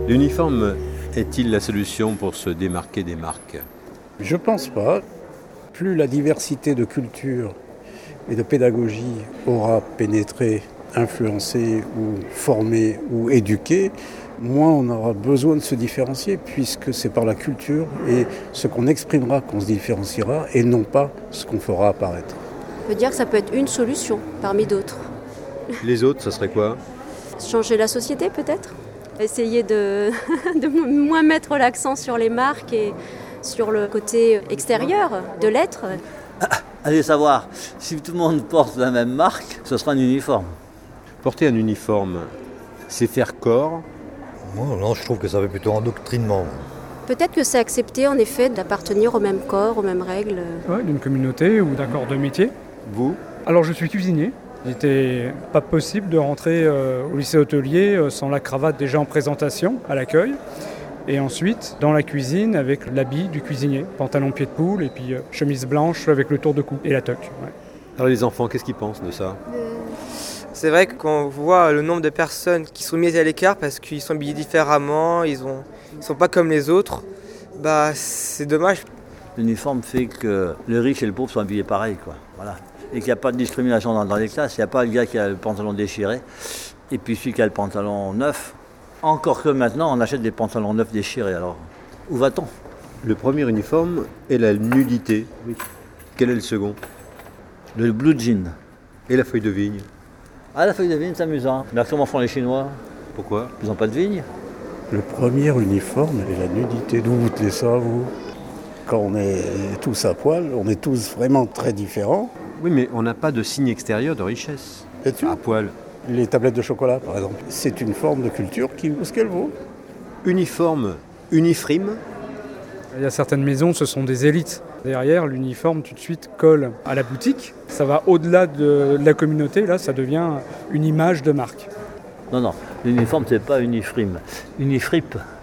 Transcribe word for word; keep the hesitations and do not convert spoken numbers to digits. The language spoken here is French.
L'uniforme est-il la solution pour se démarquer des marques ? Je pense pas. Plus la diversité de culture et de pédagogie aura pénétré, influencé ou formé ou éduqué, moins on aura besoin de se différencier, puisque c'est par la culture et ce qu'on exprimera qu'on se différenciera et non pas ce qu'on fera apparaître. On peut dire que ça peut être une solution parmi d'autres. Les autres, ça serait quoi ? Changer la société peut-être ? Essayer de, de moins mettre l'accent sur les marques et sur le côté extérieur de l'être. Ah, allez savoir, si tout le monde porte la même marque, ce sera un uniforme. Porter un uniforme, c'est faire corps ? Moi, non, je trouve que ça fait plutôt endoctrinement. Peut-être que c'est accepter en effet d'appartenir au même corps, aux mêmes règles. Ouais, d'une communauté ou d'un corps de métier. Vous ? Alors je suis cuisinier. Il n'était pas possible de rentrer euh, au lycée hôtelier euh, sans la cravate déjà en présentation à l'accueil. Et ensuite, dans la cuisine, avec l'habit du cuisinier, pantalon pied de poule et puis euh, chemise blanche avec le tour de cou et la toque. Ouais. Alors les enfants, qu'est-ce qu'ils pensent de ça ? C'est vrai que quand on voit le nombre de personnes qui sont mises à l'écart parce qu'ils sont habillés différemment, ils ne sont pas comme les autres, bah c'est dommage. L'uniforme fait que le riche et le pauvre sont habillés pareil, quoi. Voilà. Et qu'il n'y a pas de discrimination dans, dans les classes. Il n'y a pas le gars qui a le pantalon déchiré et puis celui qui a le pantalon neuf. Encore que maintenant, on achète des pantalons neufs déchirés. Alors, où va-t-on ? Le premier uniforme est la nudité. Oui. Quel est le second ? Le blue jean. Et la feuille de vigne ? Ah, la feuille de vigne, c'est amusant. Mais comment font les Chinois ? Pourquoi ? Ils n'ont pas de vigne. Le premier uniforme est la nudité. D'où vous tenez ça, vous ? Quand on est tous à poil, on est tous vraiment très différents. Oui, mais on n'a pas de signe extérieur de richesse. Es-tu ? À poil. Les tablettes de chocolat, par exemple. C'est une forme de culture qui vaut ce qu'elle vaut. Uniforme, unifrime. Il y a certaines maisons, ce sont des élites. Derrière, l'uniforme tout de suite colle à la boutique. Ça va au-delà de la communauté, là ça devient une image de marque. Non, non, l'uniforme c'est pas unifrime, unifripe.